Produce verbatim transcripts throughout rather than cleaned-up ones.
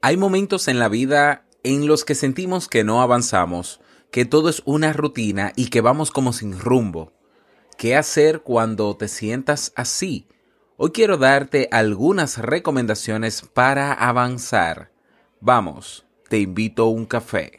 Hay momentos en la vida en los que sentimos que no avanzamos, que todo es una rutina y que vamos como sin rumbo. ¿Qué hacer cuando te sientas así? Hoy quiero darte algunas recomendaciones para avanzar. Vamos, te invito a un café.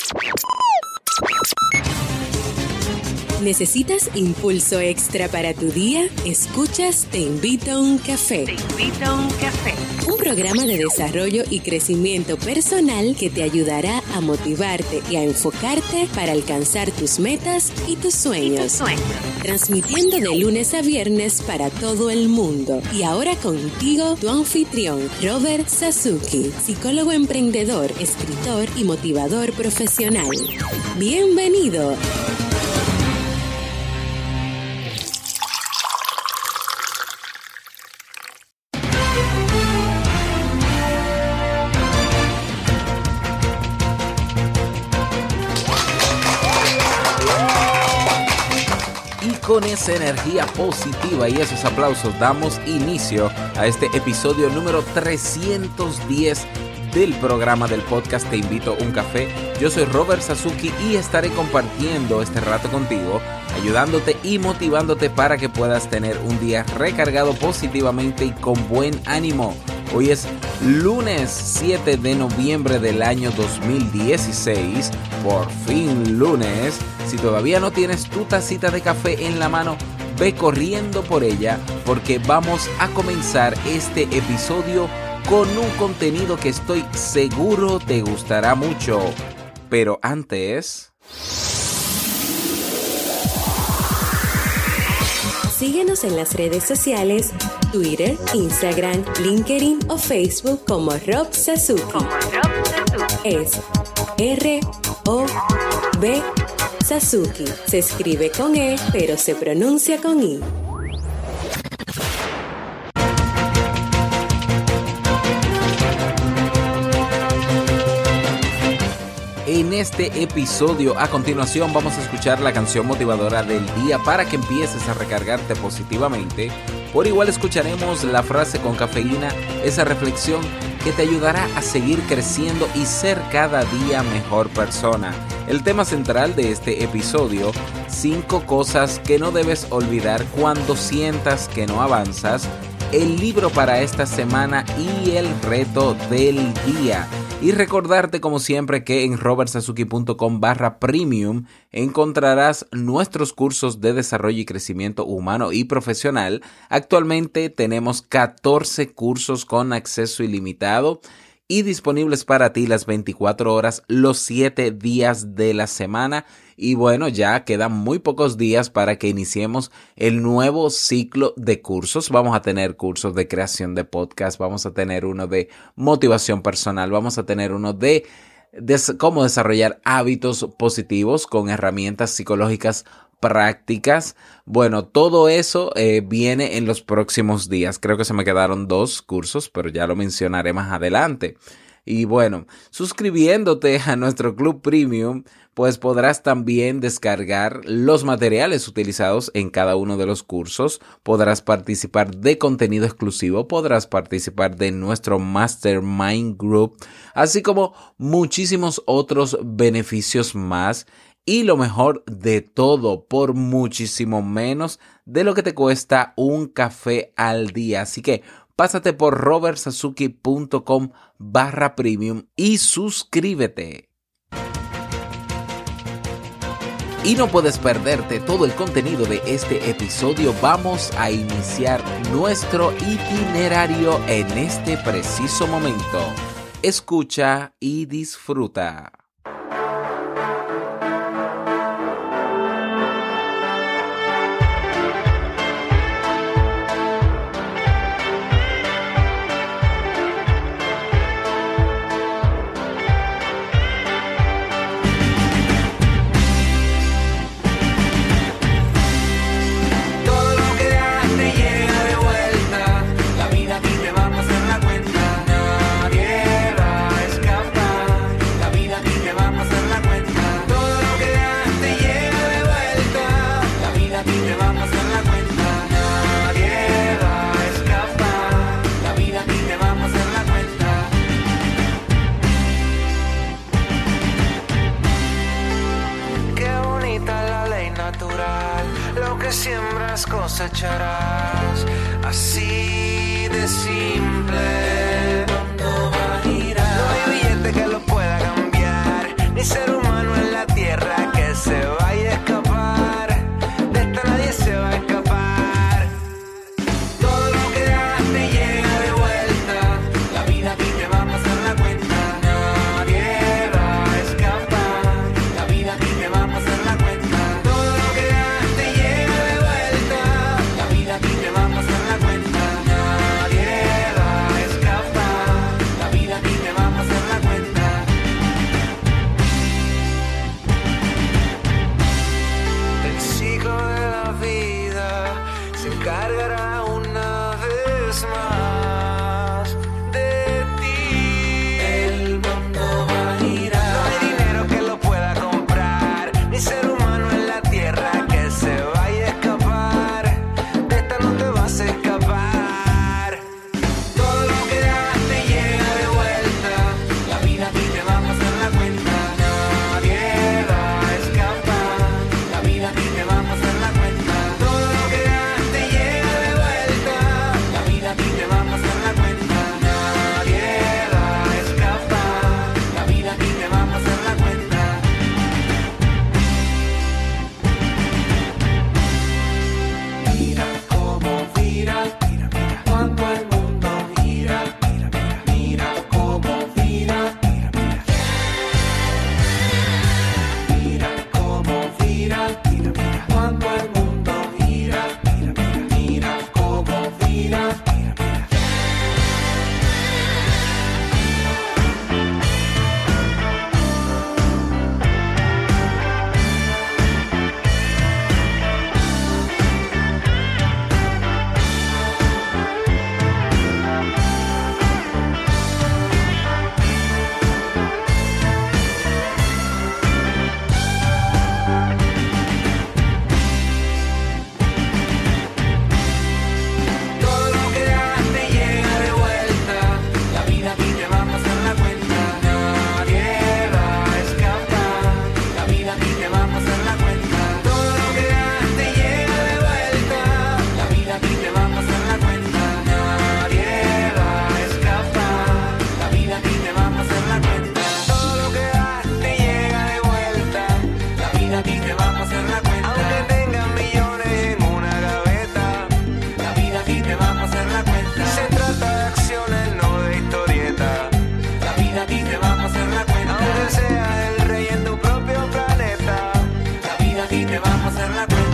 ¿Necesitas impulso extra para tu día? Escuchas Te Invito a un Café. Te Invito a un Café. Un programa de desarrollo y crecimiento personal que te ayudará a motivarte y a enfocarte para alcanzar tus metas y tus sueños. Y tus sueños. Transmitiendo de lunes a viernes para todo el mundo. Y ahora contigo, tu anfitrión, Robert Sasuki, psicólogo emprendedor, escritor y motivador profesional. ¡Bienvenido! Con esa energía positiva y esos aplausos damos inicio a este episodio número trescientos diez del programa del podcast Te Invito a un Café. Yo soy Robert Sasuki y estaré compartiendo este rato contigo, ayudándote y motivándote para que puedas tener un día recargado positivamente y con buen ánimo. Hoy es lunes siete de noviembre del año dos mil dieciséis, por fin lunes. Si todavía no tienes tu tacita de café en la mano, ve corriendo por ella porque vamos a comenzar este episodio con un contenido que estoy seguro te gustará mucho. Pero antes... Síguenos en las redes sociales, Twitter, Instagram, LinkedIn o Facebook como Rob Sasuki. Como Rob Sasuki. Es R O B Sasuki. Se escribe con E, pero se pronuncia con I. En este episodio, a continuación, vamos a escuchar la canción motivadora del día para que empieces a recargarte positivamente. Por igual escucharemos la frase con cafeína, esa reflexión que te ayudará a seguir creciendo y ser cada día mejor persona. El tema central de este episodio, cinco cosas que no debes olvidar cuando sientas que no avanzas, el libro para esta semana y el reto del día. Y recordarte como siempre que en robertsasuki.com barra premium encontrarás nuestros cursos de desarrollo y crecimiento humano y profesional. Actualmente tenemos catorce cursos con acceso ilimitado y disponibles para ti las veinticuatro horas, los siete días de la semana. Y bueno, ya quedan muy pocos días para que iniciemos el nuevo ciclo de cursos. Vamos a tener cursos de creación de podcast, vamos a tener uno de motivación personal, vamos a tener uno de, de cómo desarrollar hábitos positivos con herramientas psicológicas prácticas. Bueno, todo eso eh, viene en los próximos días. Creo que se me quedaron dos cursos, pero ya lo mencionaré más adelante. Y bueno, suscribiéndote a nuestro Club Premium, pues podrás también descargar los materiales utilizados en cada uno de los cursos, podrás participar de contenido exclusivo, podrás participar de nuestro Mastermind Group, así como muchísimos otros beneficios más. Y lo mejor de todo, por muchísimo menos de lo que te cuesta un café al día. Así que pásate por robertsasuki.com barra premium y suscríbete. Y no puedes perderte todo el contenido de este episodio. Vamos a iniciar nuestro itinerario en este preciso momento. Escucha y disfruta. La vida escucharás, así de simple. ¿Cuándo va a girar? No hay billete que lo pueda cambiar, ni ser humano en la tierra que se vaya a escapar. De esta nadie se va a escapar. Todo lo que hagas te llega de vuelta. La vida a ti te va a pasar la cuenta. Nadie va a escapar. La vida a ti te va a pasar la cuenta. Todo lo que hagas te llega de vuelta. La vida a ti te va a pasar la cuenta. Nadie va a escapar. La vida a ti te va a pasar la cuenta. El ciclo de la vida se encargará una vez más de ti. El mundo va a girar. No hay dinero que lo pueda comprar, ni ser humano en la tierra que se vaya a escapar. De esta no te vas a escapar. Todo lo que hagas te llega de vuelta. La vida a ti te va a pasar la cuenta. Nadie va a escapar. La vida a ti te va a pasar la cuenta. Todo lo que hagas te llega de vuelta. La vida a ti te va a pasar la cuenta. Nadie va a escapar. La vida a ti te va a pasar la cuenta. Mira cómo gira, mira, mira, cuando el mundo gira, mira, mira, mira cómo gira, mira, mira. Mira cómo gira, mira, mira, cuando el mundo gira, mira, mira, mira cómo gira, mira, mira. Todo lo que hagas te llega de vuelta. La vida a ti te va a pasar la cuenta. Nadie va a escapar. La vida a ti te va a pasar la cuenta. Todo lo que hagas te llega de vuelta. La vida a ti te va a pasar la cuenta. Nadie va a escapar. La vida a ti te va a pasar la cuenta. Todo lo que hagas te llega de vuelta. La vida a ti te va a pasar la cuenta. Aunque tengas millones en una gaveta, la vida a ti te va a pasar la cuenta. Se trata de acciones, no de historieta. La vida a ti te va a pasar la cuenta. Aunque seas el rey en tu propio planeta, la vida a ti te va a pasar la cuenta.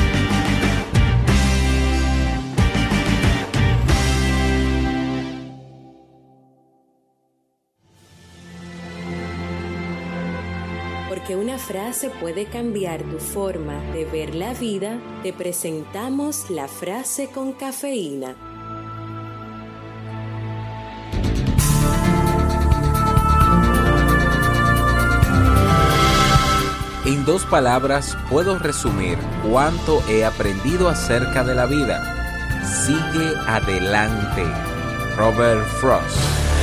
Porque una frase puede cambiar tu forma de ver la vida, te presentamos la frase con cafeína. En dos palabras puedo resumir cuánto he aprendido acerca de la vida. Sigue adelante. Robert Frost.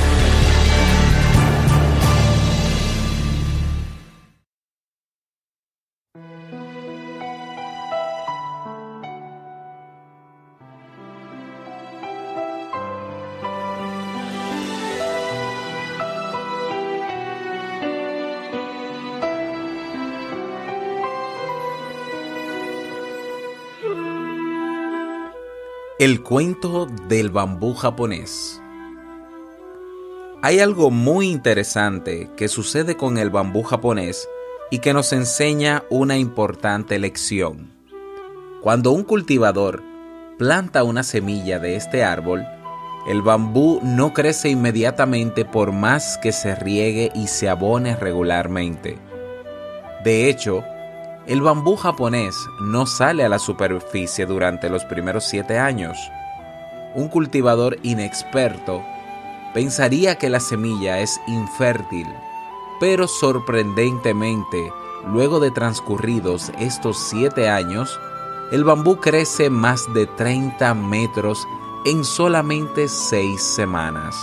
El cuento del bambú japonés. Hay algo muy interesante que sucede con el bambú japonés y que nos enseña una importante lección. Cuando un cultivador planta una semilla de este árbol, el bambú no crece inmediatamente por más que se riegue y se abone regularmente. De hecho, el bambú japonés no sale a la superficie durante los primeros siete años. Un cultivador inexperto pensaría que la semilla es infértil, pero sorprendentemente, luego de transcurridos estos siete años, el bambú crece más de treinta metros en solamente seis semanas.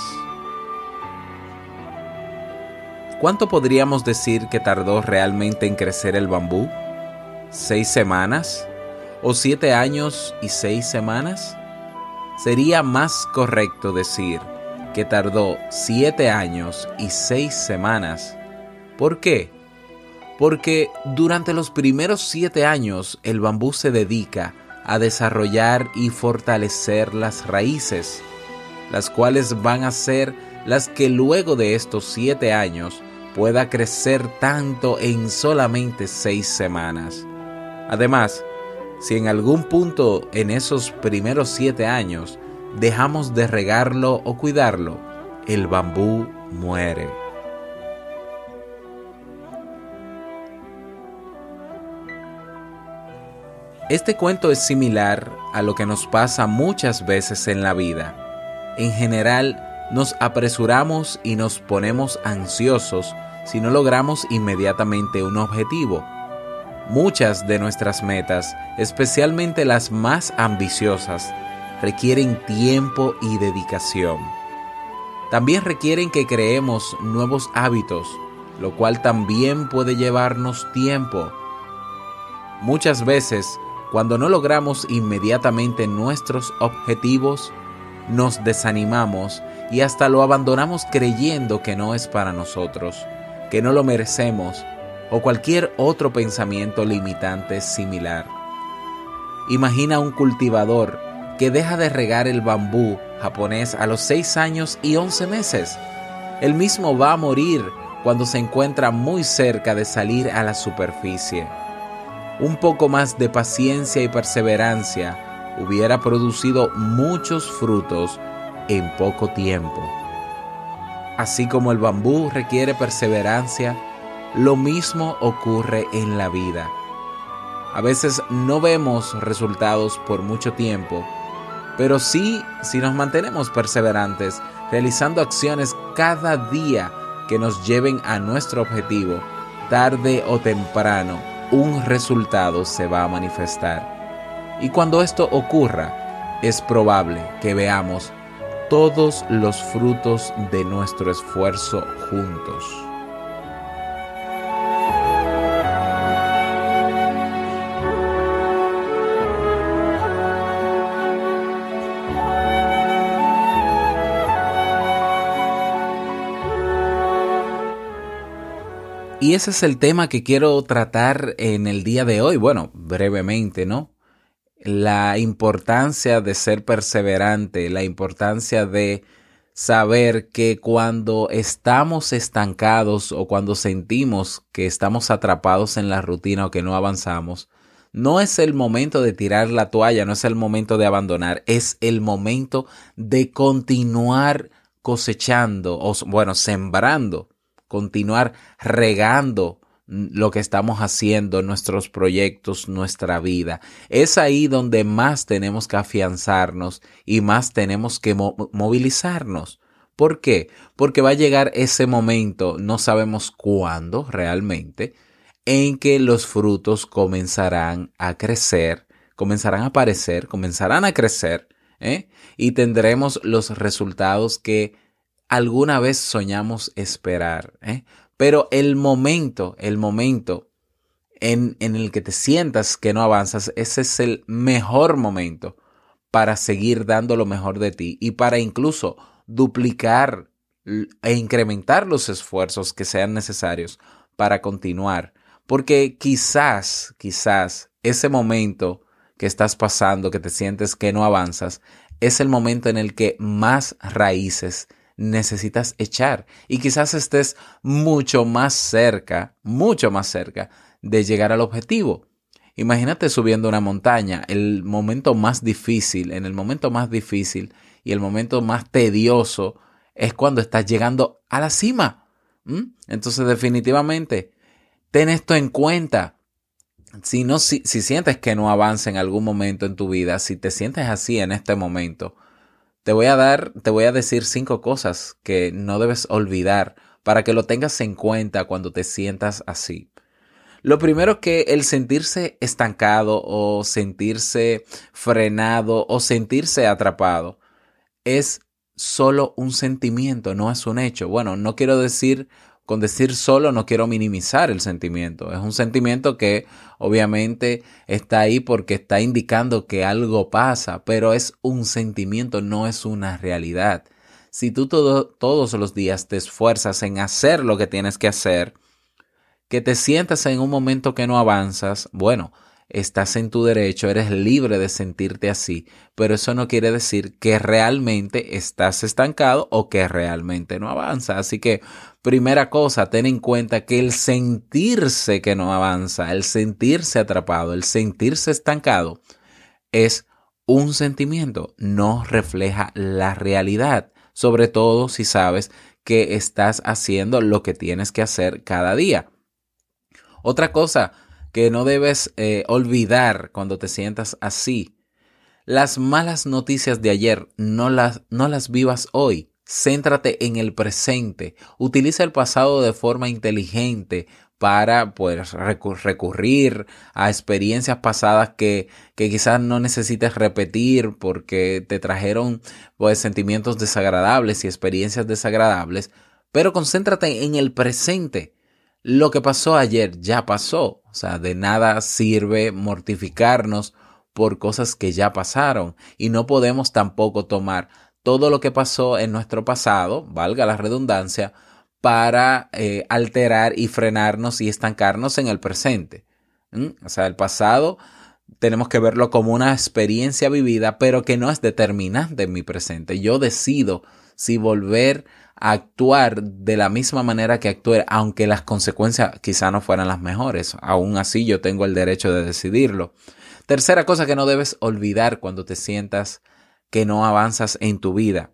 ¿Cuánto podríamos decir que tardó realmente en crecer el bambú? ¿Seis semanas? ¿O siete años y seis semanas? Sería más correcto decir que tardó siete años y seis semanas. ¿Por qué? Porque durante los primeros siete años el bambú se dedica a desarrollar y fortalecer las raíces, las cuales van a ser las que luego de estos siete años pueda crecer tanto en solamente seis semanas. Además, si en algún punto en esos primeros siete años dejamos de regarlo o cuidarlo, el bambú muere. Este cuento es similar a lo que nos pasa muchas veces en la vida. En general, nos apresuramos y nos ponemos ansiosos si no logramos inmediatamente un objetivo. Muchas de nuestras metas, especialmente las más ambiciosas, requieren tiempo y dedicación. También requieren que creemos nuevos hábitos, lo cual también puede llevarnos tiempo. Muchas veces, cuando no logramos inmediatamente nuestros objetivos, nos desanimamos y hasta lo abandonamos creyendo que no es para nosotros, que no lo merecemos o cualquier otro pensamiento limitante similar. Imagina un cultivador que deja de regar el bambú japonés a los seis años y once meses. Él mismo va a morir cuando se encuentra muy cerca de salir a la superficie. Un poco más de paciencia y perseverancia hubiera producido muchos frutos en poco tiempo. Así como el bambú requiere perseverancia, lo mismo ocurre en la vida. A veces no vemos resultados por mucho tiempo, pero sí, si nos mantenemos perseverantes, realizando acciones cada día que nos lleven a nuestro objetivo, tarde o temprano, un resultado se va a manifestar. Y cuando esto ocurra, es probable que veamos todos los frutos de nuestro esfuerzo juntos. Y ese es el tema que quiero tratar en el día de hoy. Bueno, brevemente, ¿no? La importancia de ser perseverante, la importancia de saber que cuando estamos estancados o cuando sentimos que estamos atrapados en la rutina o que no avanzamos, no es el momento de tirar la toalla, no es el momento de abandonar, es el momento de continuar cosechando, o bueno, sembrando, continuar regando lo que estamos haciendo, nuestros proyectos, nuestra vida. Es ahí donde más tenemos que afianzarnos y más tenemos que mo- movilizarnos. ¿Por qué? Porque va a llegar ese momento, no sabemos cuándo realmente, en que los frutos comenzarán a crecer, comenzarán a aparecer, comenzarán a crecer, ¿eh? Y tendremos los resultados que alguna vez soñamos esperar, ¿eh? Pero el momento, el momento en, en el que te sientas que no avanzas, ese es el mejor momento para seguir dando lo mejor de ti y para incluso duplicar e incrementar los esfuerzos que sean necesarios para continuar. Porque quizás, quizás ese momento que estás pasando, que te sientes que no avanzas, es el momento en el que más raíces necesitas echar y quizás estés mucho más cerca, mucho más cerca de llegar al objetivo. Imagínate subiendo una montaña, el momento más difícil, en el momento más difícil y el momento más tedioso es cuando estás llegando a la cima. ¿Mm? Entonces definitivamente ten esto en cuenta. Si, no, si, si sientes que no avanza en algún momento en tu vida, si te sientes así en este momento, Te voy a dar, te voy a decir cinco cosas que no debes olvidar para que lo tengas en cuenta cuando te sientas así. Lo primero es que el sentirse estancado o sentirse frenado o sentirse atrapado es solo un sentimiento, no es un hecho. Bueno, no quiero decir con decir solo no quiero minimizar el sentimiento. Es un sentimiento que obviamente está ahí porque está indicando que algo pasa, pero es un sentimiento, no es una realidad. Si tú todo, todos los días te esfuerzas en hacer lo que tienes que hacer, que te sientas en un momento que no avanzas, bueno, estás en tu derecho, eres libre de sentirte así, pero eso no quiere decir que realmente estás estancado o que realmente no avanza. Así que, primera cosa, ten en cuenta que el sentirse que no avanza, el sentirse atrapado, el sentirse estancado, es un sentimiento, no refleja la realidad, sobre todo si sabes que estás haciendo lo que tienes que hacer cada día. Otra cosa que no debes eh, olvidar cuando te sientas así. Las malas noticias de ayer no las, no las vivas hoy. Céntrate en el presente. Utiliza el pasado de forma inteligente para pues, recurrir a experiencias pasadas que, que quizás no necesites repetir porque te trajeron pues, sentimientos desagradables y experiencias desagradables. Pero concéntrate en el presente. Lo que pasó ayer ya pasó, o sea, de nada sirve mortificarnos por cosas que ya pasaron y no podemos tampoco tomar todo lo que pasó en nuestro pasado, valga la redundancia, para eh, alterar y frenarnos y estancarnos en el presente. ¿Mm? O sea, el pasado tenemos que verlo como una experiencia vivida, pero que no es determinante en mi presente. Yo decido si volver a actuar de la misma manera que actué, aunque las consecuencias quizá no fueran las mejores. Aún así yo tengo el derecho de decidirlo. Tercera cosa que no debes olvidar cuando te sientas que no avanzas en tu vida.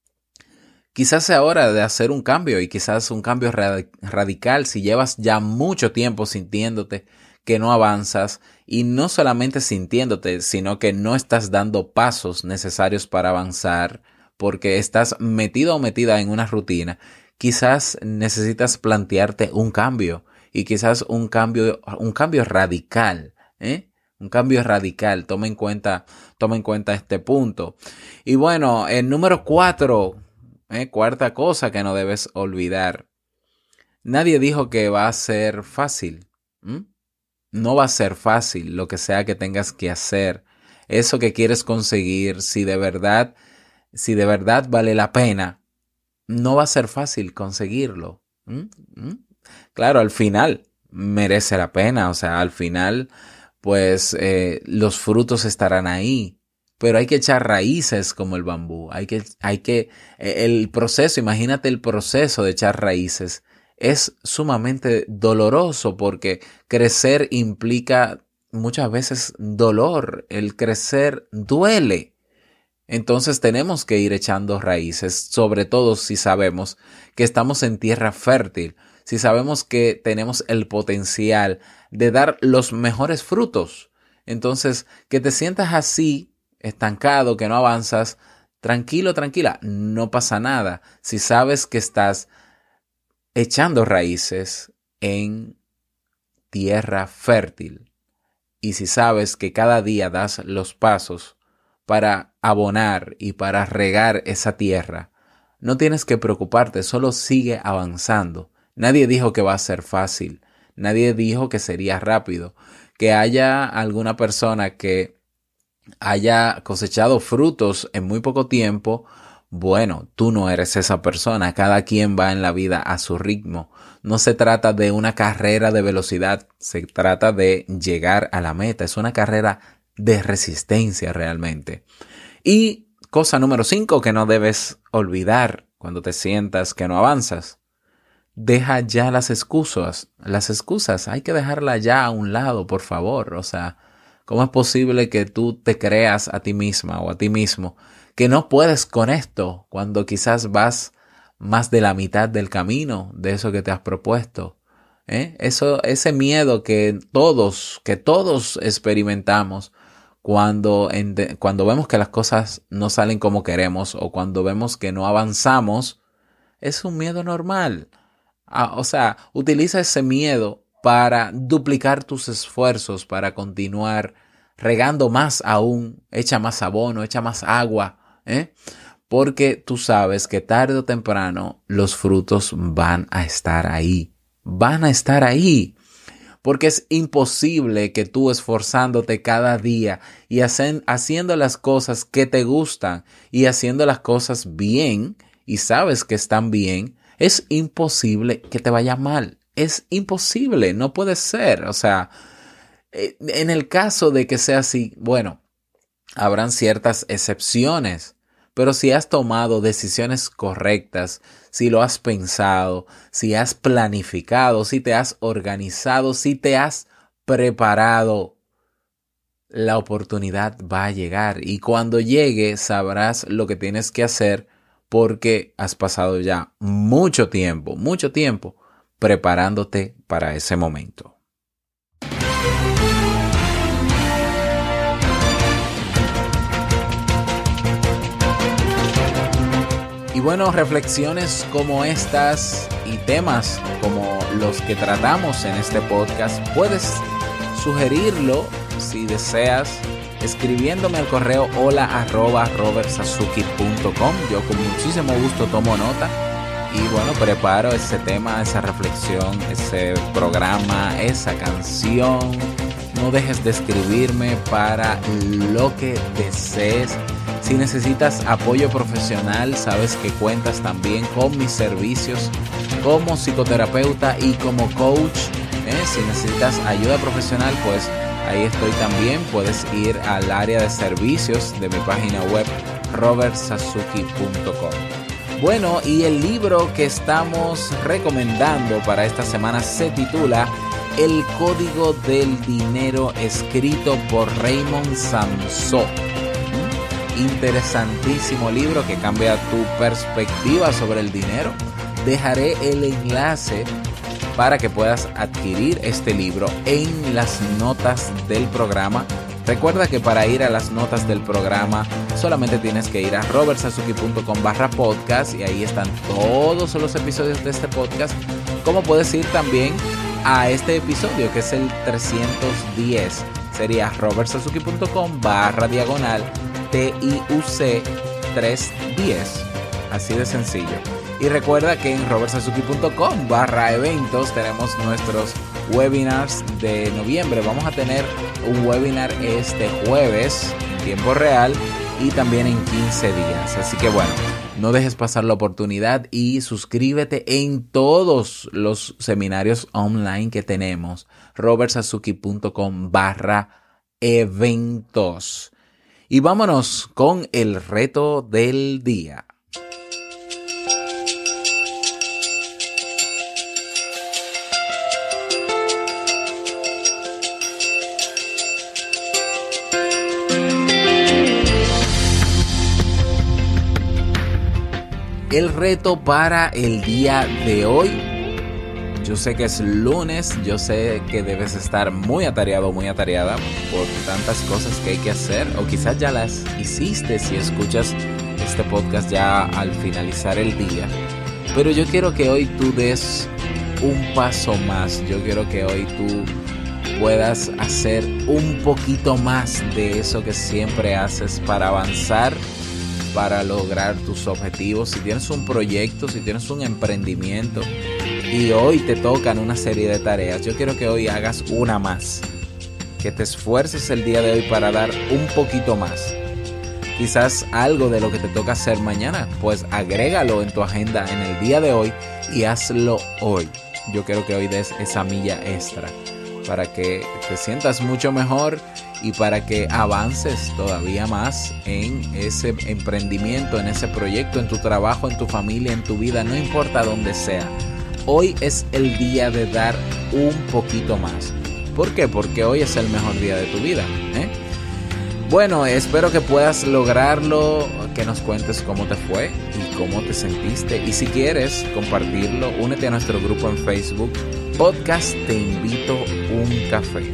Quizás sea hora de hacer un cambio y quizás un cambio radical si llevas ya mucho tiempo sintiéndote que no avanzas y no solamente sintiéndote, sino que no estás dando pasos necesarios para avanzar porque estás metido o metida en una rutina. Quizás necesitas plantearte un cambio y quizás un cambio, un cambio radical, ¿eh? Un cambio radical. Toma en cuenta, toma en cuenta este punto. Y bueno, el número cuatro, ¿eh? Cuarta cosa que no debes olvidar. Nadie dijo que va a ser fácil. ¿Mm? No va a ser fácil lo que sea que tengas que hacer. Eso que quieres conseguir, si de verdad Si de verdad vale la pena, no va a ser fácil conseguirlo. ¿Mm? ¿Mm? Claro, al final merece la pena. O sea, al final, pues eh, los frutos estarán ahí. Pero hay que echar raíces como el bambú. Hay que, hay que, eh, el proceso, imagínate el proceso de echar raíces. Es sumamente doloroso porque crecer implica muchas veces dolor. El crecer duele. Entonces tenemos que ir echando raíces, sobre todo si sabemos que estamos en tierra fértil, si sabemos que tenemos el potencial de dar los mejores frutos. Entonces, que te sientas así, estancado, que no avanzas, tranquilo, tranquila, no pasa nada. Si sabes que estás echando raíces en tierra fértil y si sabes que cada día das los pasos para abonar y para regar esa tierra, no tienes que preocuparte, solo sigue avanzando. Nadie dijo que va a ser fácil, nadie dijo que sería rápido, que haya alguna persona que haya cosechado frutos en muy poco tiempo. Bueno, tú no eres esa persona, cada quien va en la vida a su ritmo. No se trata de una carrera de velocidad, se trata de llegar a la meta, es una carrera de resistencia realmente. Y cosa número cinco que no debes olvidar cuando te sientas que no avanzas. Deja ya las excusas. Las excusas hay que dejarlas ya a un lado, por favor. O sea, ¿cómo es posible que tú te creas a ti misma o a ti mismo que no puedes con esto cuando quizás vas más de la mitad del camino de eso que te has propuesto? ¿Eh? Eso, ese miedo que todos, que todos experimentamos Cuando, ente- cuando vemos que las cosas no salen como queremos o cuando vemos que no avanzamos, es un miedo normal. Ah, o sea, utiliza ese miedo para duplicar tus esfuerzos, para continuar regando más aún, echa más abono, echa más agua, ¿eh? porque tú sabes que tarde o temprano los frutos van a estar ahí, van a estar ahí. Porque es imposible que tú esforzándote cada día y hacen, haciendo las cosas que te gustan y haciendo las cosas bien y sabes que están bien, es imposible que te vaya mal. Es imposible, no puede ser. O sea, en el caso de que sea así, bueno, habrán ciertas excepciones. Pero si has tomado decisiones correctas, si lo has pensado, si has planificado, si te has organizado, si te has preparado, la oportunidad va a llegar. Y cuando llegue sabrás lo que tienes que hacer porque has pasado ya mucho tiempo, mucho tiempo preparándote para ese momento. Y bueno, reflexiones como estas y temas como los que tratamos en este podcast, puedes sugerirlo si deseas escribiéndome al correo hola arroba robertsazuki punto com. Yo con muchísimo gusto tomo nota y bueno, preparo ese tema, esa reflexión, ese programa, esa canción. No dejes de escribirme para lo que desees. Si necesitas apoyo profesional, sabes que cuentas también con mis servicios como psicoterapeuta y como coach. ¿eh? Si necesitas ayuda profesional, pues ahí estoy también. Puedes ir al área de servicios de mi página web robertsazuki punto com. Bueno, y el libro que estamos recomendando para esta semana se titula El Código del Dinero, escrito por Raymond Samson. Interesantísimo libro que cambia tu perspectiva sobre el dinero. Dejaré el enlace para que puedas adquirir este libro en las notas del programa. Recuerda que para ir a las notas del programa solamente tienes que ir a robertsazuki punto com barra podcast y ahí están todos los episodios de este podcast. Como puedes ir también a este episodio que es el trescientos diez. Sería robertsazuki punto com barra diagonal T I U C trescientos diez. Así de sencillo. Y recuerda que en robertsazuki punto com barra eventos tenemos nuestros webinars de noviembre. Vamos a tener un webinar este jueves en tiempo real y también en quince días. Así que bueno, no dejes pasar la oportunidad y suscríbete en todos los seminarios online que tenemos. robertsazuki punto com barra eventos. Y vámonos con el reto del día. El reto para el día de hoy. Yo sé que es lunes, yo sé que debes estar muy atareado, muy atareada por tantas cosas que hay que hacer, o quizás ya las hiciste si escuchas este podcast ya al finalizar el día. Pero yo quiero que hoy tú des un paso más, yo quiero que hoy tú puedas hacer un poquito más de eso que siempre haces para avanzar, para lograr tus objetivos. Si tienes un proyecto, si tienes un emprendimiento, y hoy te tocan una serie de tareas, yo quiero que hoy hagas una más, que te esfuerces el día de hoy para dar un poquito más. Quizás algo de lo que te toca hacer mañana, pues agrégalo en tu agenda en el día de hoy y hazlo hoy. Yo quiero que hoy des esa milla extra para que te sientas mucho mejor y para que avances todavía más en ese emprendimiento, en ese proyecto, en tu trabajo, en tu familia, en tu vida, no importa dónde sea. Hoy es el día de dar un poquito más. ¿Por qué? Porque hoy es el mejor día de tu vida, ¿eh? Bueno, espero que puedas lograrlo, que nos cuentes cómo te fue y cómo te sentiste. Y si quieres compartirlo, únete a nuestro grupo en Facebook, Podcast Te Invito Un Café.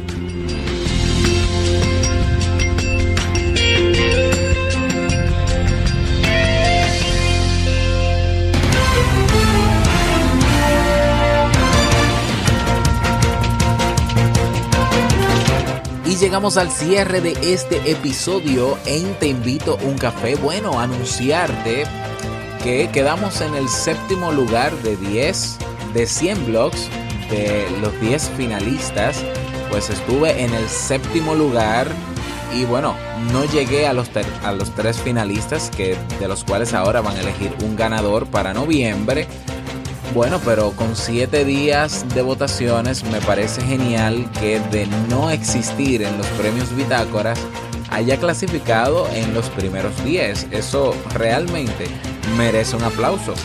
llegamos al cierre de este episodio en Te Invito un Café. Bueno, anunciarte que quedamos en el séptimo lugar de diez, de cien blogs, de los diez finalistas. Pues estuve en el séptimo lugar y bueno, no llegué a los, ter- a los tres finalistas, que de los cuales ahora van a elegir un ganador para noviembre. Bueno, pero con siete días de votaciones me parece genial que de no existir en los premios Bitácoras haya clasificado en los primeros diez. Eso realmente merece un aplauso.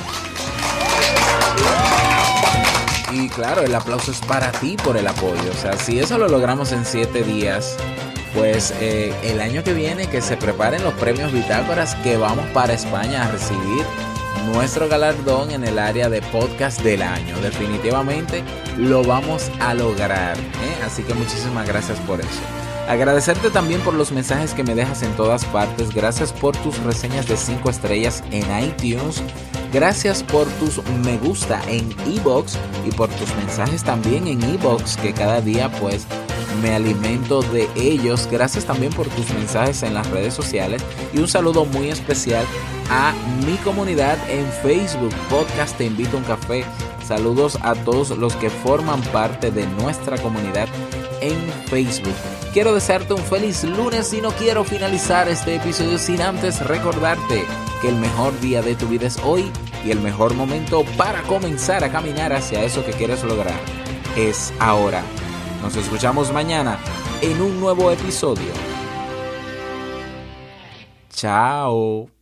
Y claro, el aplauso es para ti por el apoyo. O sea, si eso lo logramos en siete días, pues eh, el año que viene que se preparen los premios Bitácoras, que vamos para España a recibir nuestro galardón en el área de podcast del año. Definitivamente lo vamos a lograr, ¿eh? Así que muchísimas gracias por eso. Agradecerte también por los mensajes que me dejas en todas partes. Gracias por tus reseñas de cinco estrellas en iTunes. Gracias por tus me gusta en iVoox y por tus mensajes también en iVoox, que cada día pues me alimento de ellos. Gracias también por tus mensajes en las redes sociales y un saludo muy especial a mi comunidad en Facebook, Podcast Te Invito un Café. Saludos a todos los que forman parte de nuestra comunidad en Facebook. Quiero desearte un feliz lunes y no quiero finalizar este episodio sin antes recordarte que el mejor día de tu vida es hoy y el mejor momento para comenzar a caminar hacia eso que quieres lograr es ahora. Nos escuchamos mañana en un nuevo episodio. Chao.